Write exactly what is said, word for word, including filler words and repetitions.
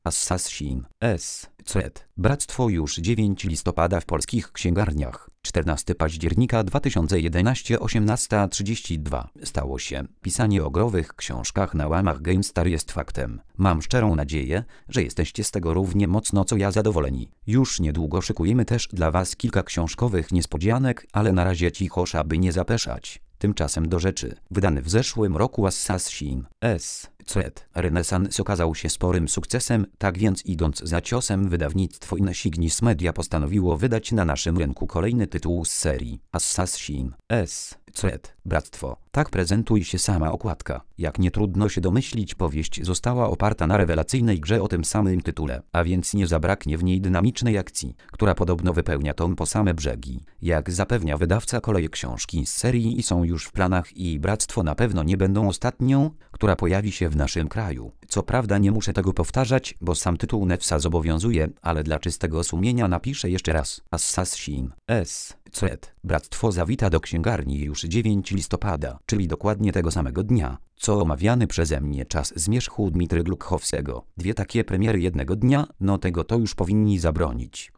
Assassin S. Creed. Bractwo już dziewiątego listopada w polskich księgarniach. czternastego października dwa tysiące jedenastego, osiemnasta trzydzieści dwa. Stało się. Pisanie o growych książkach na łamach GameStar jest faktem. Mam szczerą nadzieję, że jesteście z tego równie mocno co ja zadowoleni. Już niedługo szykujemy też dla was kilka książkowych niespodzianek, ale na razie cicho, aby nie zapeszać. Tymczasem do rzeczy. Wydany w zeszłym roku Assassin S. Creed Renesans okazał się sporym sukcesem, tak więc idąc za ciosem wydawnictwo Insignis Media postanowiło wydać na naszym rynku kolejny tytuł z serii Assassin S. Creed Bractwo. Tak prezentuje się sama okładka. Jak nie trudno się domyślić, powieść została oparta na rewelacyjnej grze o tym samym tytule, a więc nie zabraknie w niej dynamicznej akcji, która podobno wypełnia tom po same brzegi. Jak zapewnia wydawca, koleje książki z serii i są już w planach i Bractwo na pewno nie będą ostatnią, która pojawi się w naszym kraju. Co prawda nie muszę tego powtarzać, bo sam tytuł Nefsa zobowiązuje, ale dla czystego sumienia napiszę jeszcze raz. Assassin S. Creed Bractwo zawita do księgarni już dziewiątego listopada, czyli dokładnie tego samego dnia, co omawiany przeze mnie Czas zmierzchu Dmitry Gluchowskiego. Dwie takie premiery jednego dnia, no tego to już powinni zabronić.